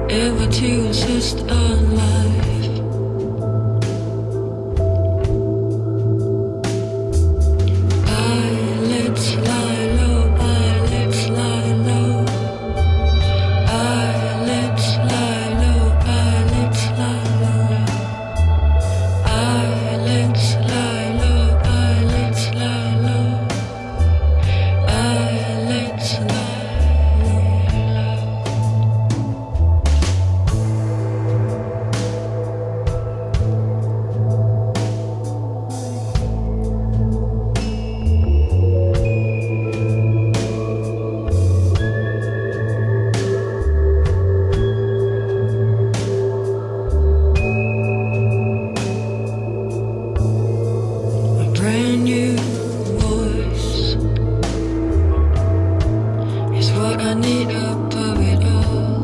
ever to insist on life. Eyelids lie low, eyelids lie low. Eyelids lie low, eyelids lie low. Eyelids lie low, eyelids lie low. Eyelids lie low. A brand new voice is what I need above it all.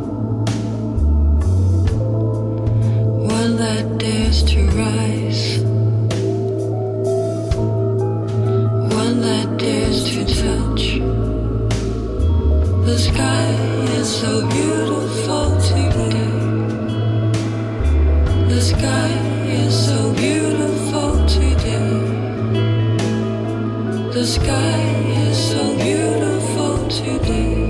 One that dares to rise, one that dares to touch. The sky is so beautiful today. The sky is so beautiful today. The sky is so beautiful today.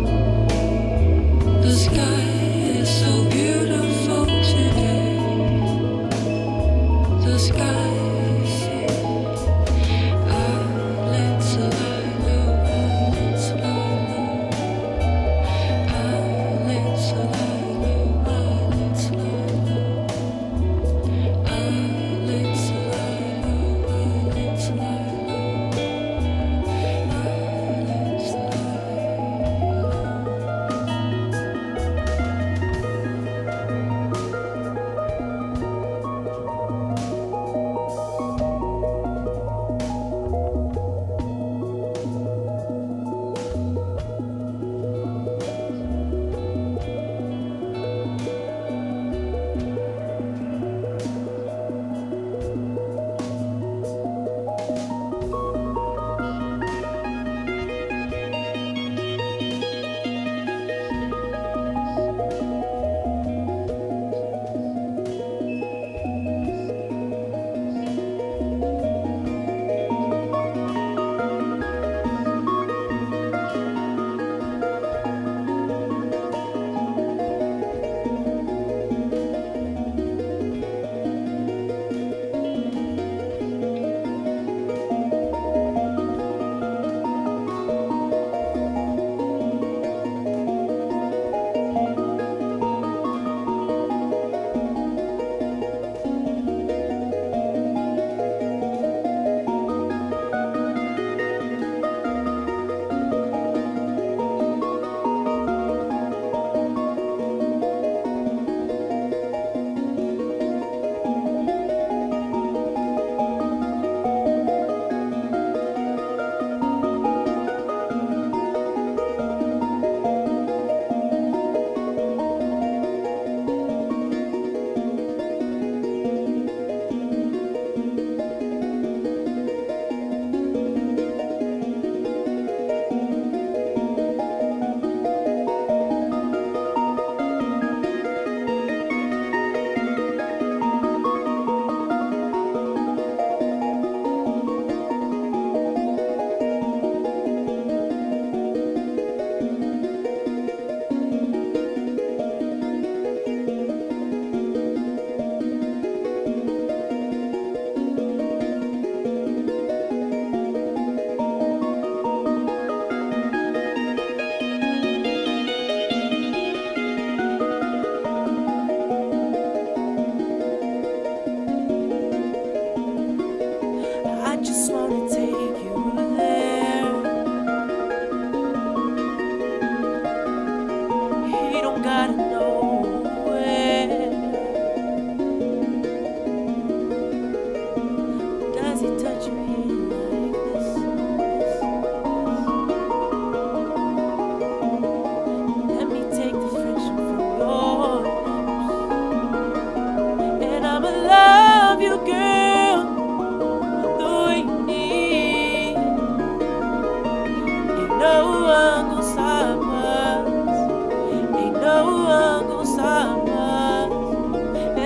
The sky is so beautiful today. The sky let's lie low, let's lie low. Let's lie low, let's lie low. Let's lie low, let's lie low.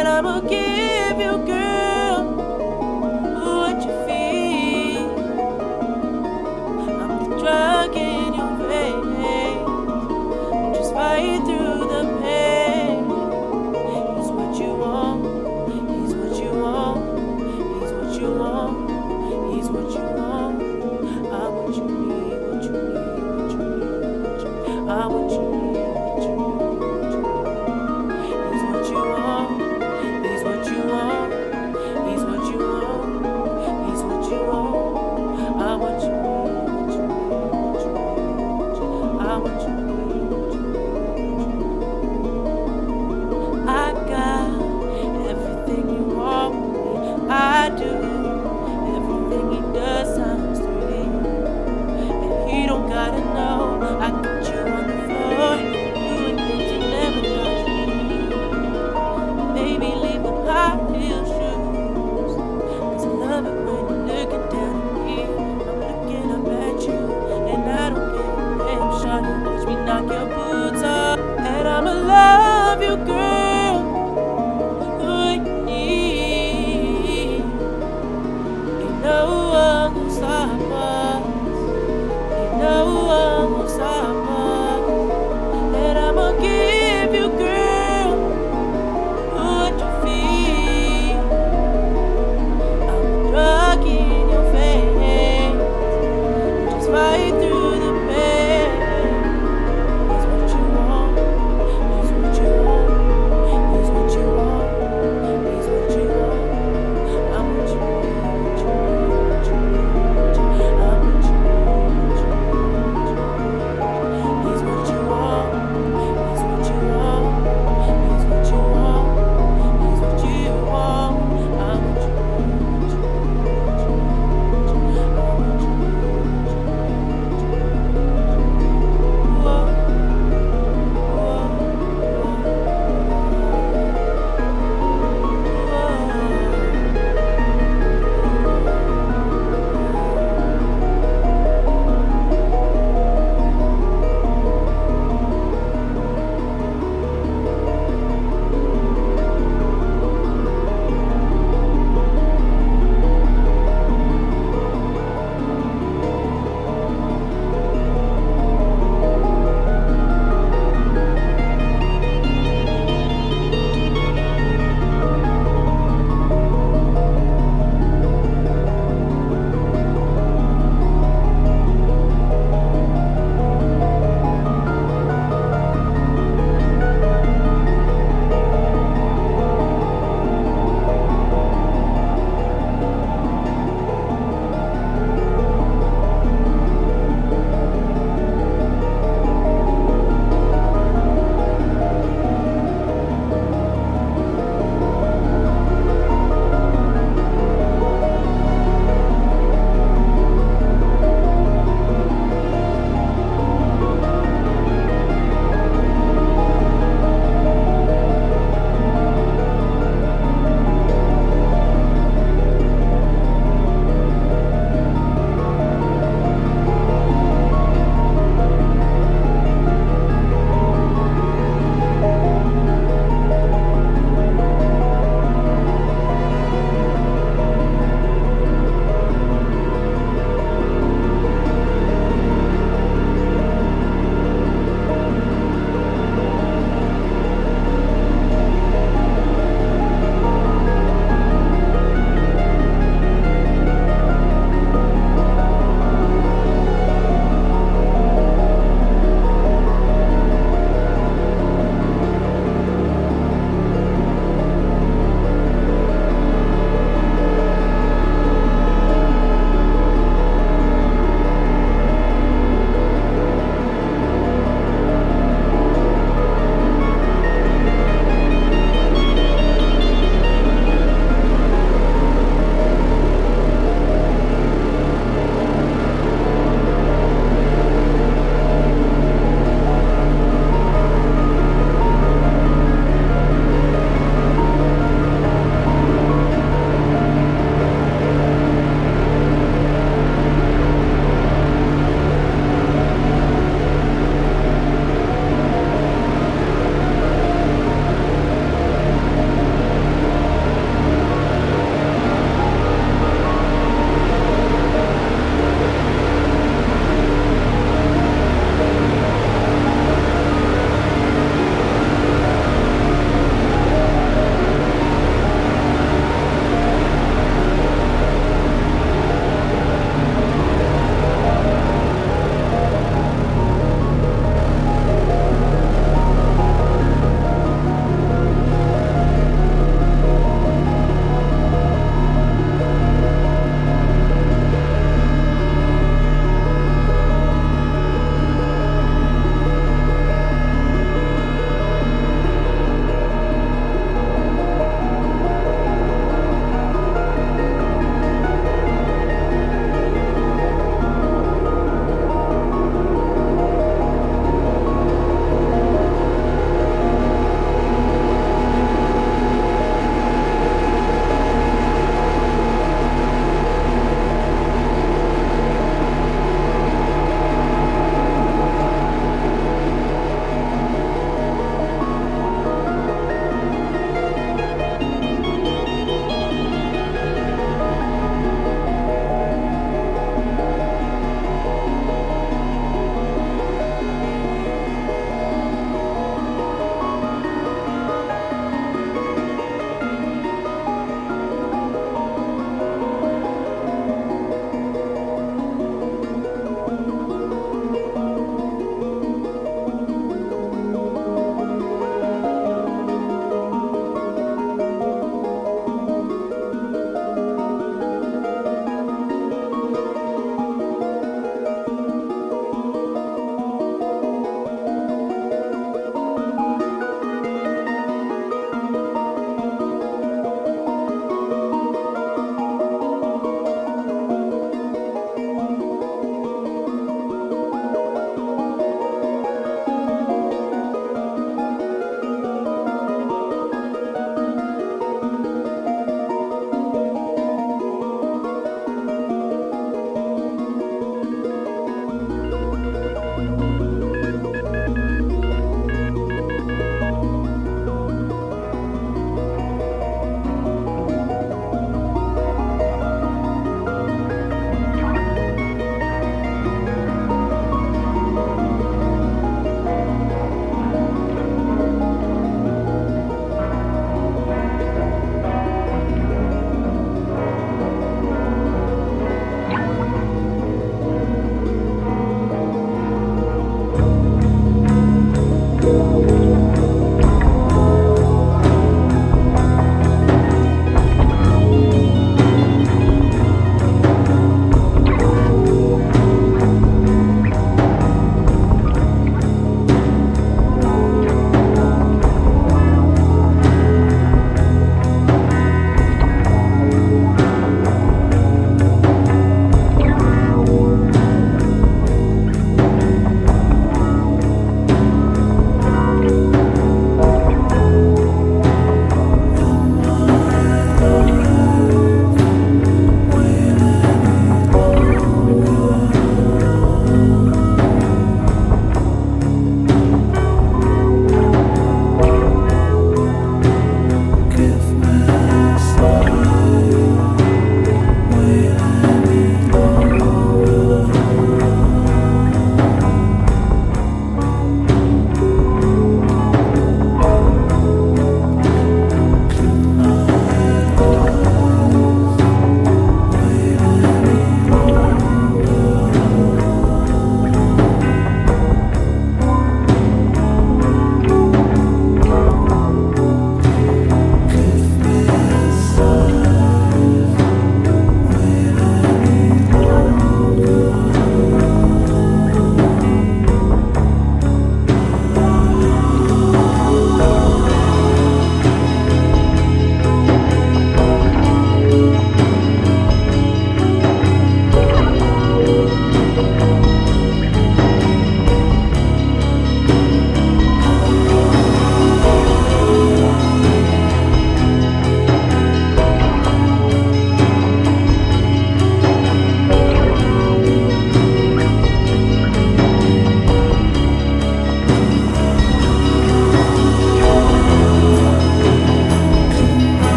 and I'ma give you, girl, what you feel. I'm the drug in your vein. Just fight through the pain. He's what you want. He's what you want. He's what you want. He's what you want. I'm what you need. What you need. What you need. I'm what you need. What you need. He's what you want. He's what you want. He's what you want. He's what you want. I'm what you need. What you need. What you need. I'm what you need. I got everything you want me. I do. Everything he does sounds 3D. And he don't gotta know. I got you on the floor. Doing things you never thought you could. Baby, leave them high heel shoes. 'Cause I love it when you're looking down at me. I'm looking up at you. And I don't give a damn. Shawty, watch me knock your boots off. And I'ma love you, girl.